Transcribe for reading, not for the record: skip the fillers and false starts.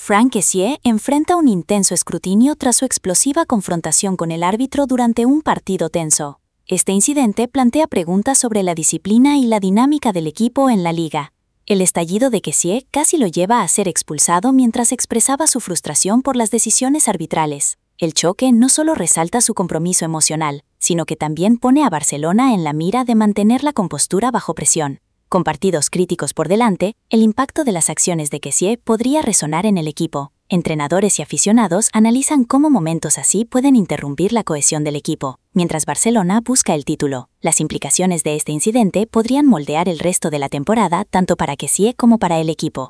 Franck Kessié enfrenta un intenso escrutinio tras su explosiva confrontación con el árbitro durante un partido tenso. Este incidente plantea preguntas sobre la disciplina y la dinámica del equipo en la liga. El estallido de Kessié casi lo lleva a ser expulsado mientras expresaba su frustración por las decisiones arbitrales. El choque no solo resalta su compromiso emocional, sino que también pone a Barcelona en la mira de mantener la compostura bajo presión. Con partidos críticos por delante, el impacto de las acciones de Kessié podría resonar en el equipo. Entrenadores y aficionados analizan cómo momentos así pueden interrumpir la cohesión del equipo. Mientras Barcelona busca el título, las implicaciones de este incidente podrían moldear el resto de la temporada tanto para Kessié como para el equipo.